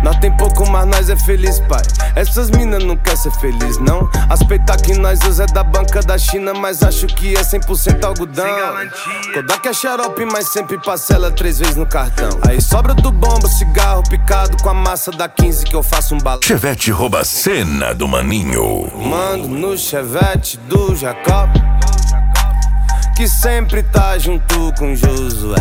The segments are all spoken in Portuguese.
Nós tem pouco, mas nós é feliz, pai. Essas minas não quer ser feliz, não. Aspeitar que nós usa é da banca da China, mas acho que é 100% algodão. Kodak é xarope, mas sempre parcela 3 vezes no cartão. Aí sobra do bomba, cigarro picado com a massa da 15 que eu faço um balão. Chevette rouba a cena do maninho. Mando no Chevette do Jacob, que sempre tá junto com Josué.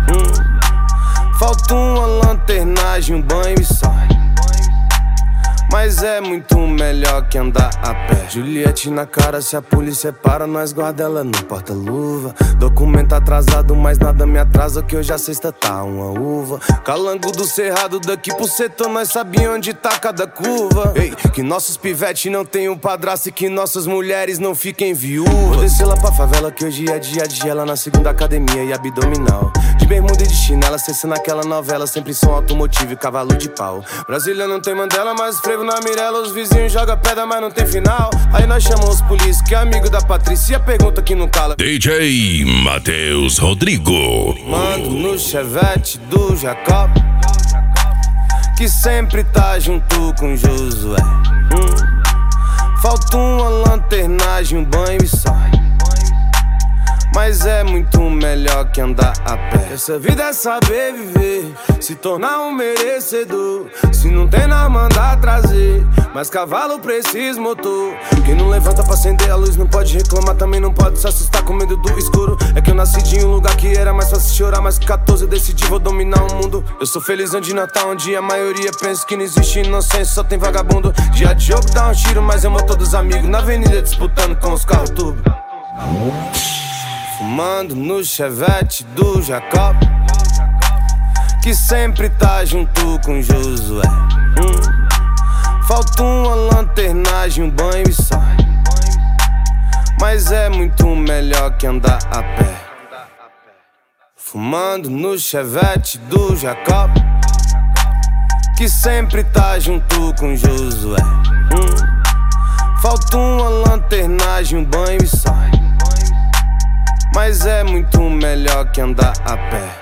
Falta uma lanternagem, um banho e só. Mas é muito melhor que andar a pé. Juliette na cara, se a polícia para, nós guarda ela no porta-luva. Documento atrasado, mas nada me atrasa, que hoje a sexta tá uma uva. Calango do cerrado, daqui pro setor, nós sabíamos onde tá cada curva. Ei, que nossos pivetes não tenham padrasto e que nossas mulheres não fiquem viúvas. Vou descer lá pra favela, que hoje é dia de ela na segunda academia e abdominal. De bermuda e de chinela, cessa naquela novela, sempre som automotivo e cavalo de pau. Brasília não tem Mandela, mas frevo na Mirella, os vizinhos jogam pedra, mas não tem final. Aí nós chamamos os polícia, que é amigo da Patrícia, e a pergunta que não cala. DJ Matheus Rodrigo. Mando no Chevette do Jacob, que sempre tá junto com Josué. Falta uma lanternagem, um banho e só. Mas é muito melhor que andar a pé. Essa vida é saber viver, se tornar um merecedor. Se não tem nada, mandar trazer. Mas cavalo precisa motor. Quem não levanta pra acender a luz não pode reclamar, também não pode se assustar com medo do escuro. É que eu nasci de um lugar que era mais fácil chorar, mas com 14 eu decidi vou dominar o mundo. Eu sou feliz onde Natal, onde a maioria pensa que não existe inocência, só tem vagabundo. Dia de jogo dá um tiro, mas amo todos os amigos na avenida disputando com os carros turbo. Fumando no Chevette do Jacob, que sempre tá junto com Josué. Falta uma lanternagem, um banho e só. Mas é muito melhor que andar a pé. Fumando no Chevette do Jacob, que sempre tá junto com Josué. Falta uma lanternagem, um banho e só. Mas é muito melhor que andar a pé.